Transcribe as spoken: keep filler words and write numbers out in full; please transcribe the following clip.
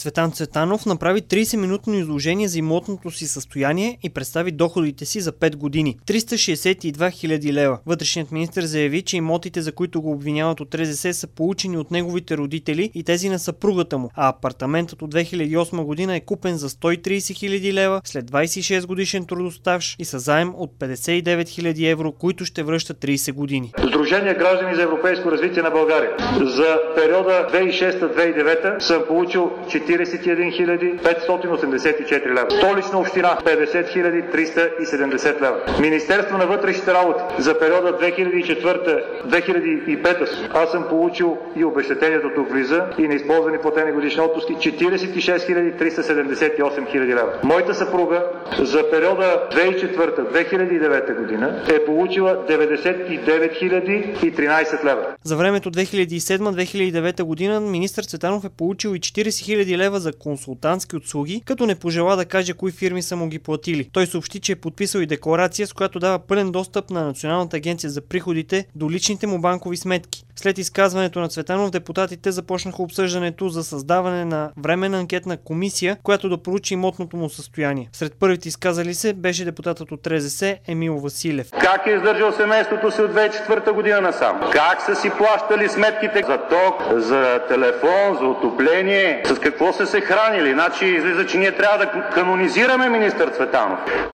Цветан Цветанов направи тридесет-минутно изложение за имотното си състояние и представи доходите си за пет години – триста шейсет и две хиляди лева. Вътрешният министър заяви, че имотите, за които го обвиняват от РЗС, са получени от неговите родители и тези на съпругата му, а апартаментът от две хиляди и осма година е купен за сто и тридесет хиляди лева след двадесет и шест годишен трудостаж и със заем от петдесет и девет хиляди евро, които ще връщат тридесет години. Сдружение Граждани за европейско развитие на България. За периода две хиляди и шеста - две хиляди и девета съм получил четиридесет и една хиляди петстотин осемдесет и четири лева. Столична община петдесет хиляди триста и седемдесет лева. Министерство на вътрешните работи за периода две хиляди и четвърта - две хиляди и пета аз съм получил и обезщетението тук влиза и неизползвани платени годишни отпуски четиридесет и шест хиляди триста седемдесет и осем хиляди лева. Моята съпруга за периода две хиляди и четвърта - две хиляди и девета година е получила деветдесет и девет хиляди и тринадесет лева. За времето две хиляди и седма - две хиляди и девета година министър Цветанов е получил и четиридесет хиляди лева за консултантски услуги, като не пожела да каже кои фирми са му ги платили. Той съобщи, че е подписал и декларация, с която дава пълен достъп на Националната агенция за приходите до личните му банкови сметки. След изказването на Цветанов, депутатите започнаха обсъждането за създаване на временна анкетна комисия, която да проучи имотното му състояние. Сред първите изказали се беше депутатът от РЗС Емил Василев. Как е издържал семейството си от две хиляди и четвърта година насам? Как са си плащали сметките за ток, за телефон, за отопление? С какво са се хранили? Значи излиза, че ние трябва да канонизираме министър Цветанов.